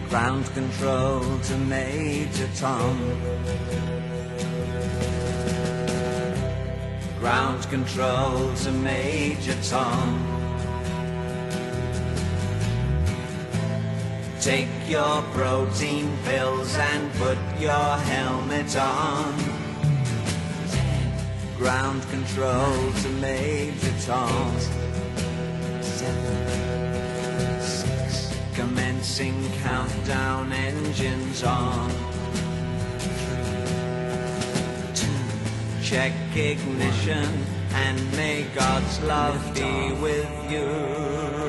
Ground control to Major Tom. Ground control to Major Tom. Take your protein pills and put your helmet on. Ground control to Major Tom. 7, 6. Commencing countdown, engines on. 3, 2. Check ignition and may God's love be with you.